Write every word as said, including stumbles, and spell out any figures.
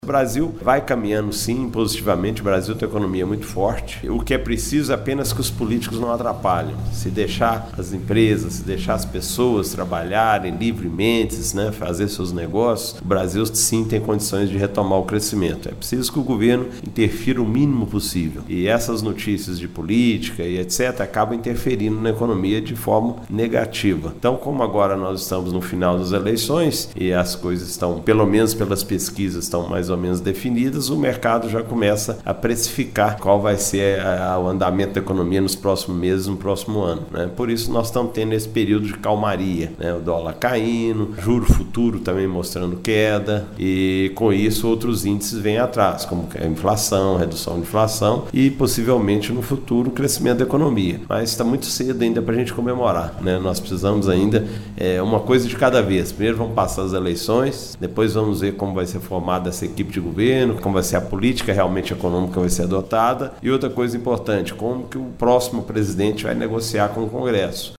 O Brasil vai caminhando sim, positivamente, o Brasil tem uma economia muito forte. O que é preciso é apenas que os políticos não atrapalhem. Se deixar as empresas, se deixar as pessoas trabalharem livremente, né, fazer seus negócios, o Brasil sim tem condições de retomar o crescimento. É preciso que o governo interfira o mínimo possível. E essas notícias de política e etcétera acabam interferindo na economia de forma negativa. Então, como agora nós estamos no final das eleições e as coisas estão, pelo menos pelas pesquisas, estão mais ou menos definidas, o mercado já começa a precificar qual vai ser a, a, o andamento da economia nos próximos meses, no próximo ano, né? Por isso nós estamos tendo esse período de calmaria, né? O dólar caindo, juro futuro também mostrando queda e com isso outros índices vêm atrás, como a inflação, redução de inflação e possivelmente no futuro o crescimento da economia. Mas está muito cedo ainda para a gente comemorar, né? Nós precisamos ainda é, uma coisa de cada vez. Primeiro vamos passar as eleições, depois vamos ver como vai ser formada essa equipe de governo, como vai ser a política realmente econômica vai ser adotada e outra coisa importante, como que o próximo presidente vai negociar com o Congresso.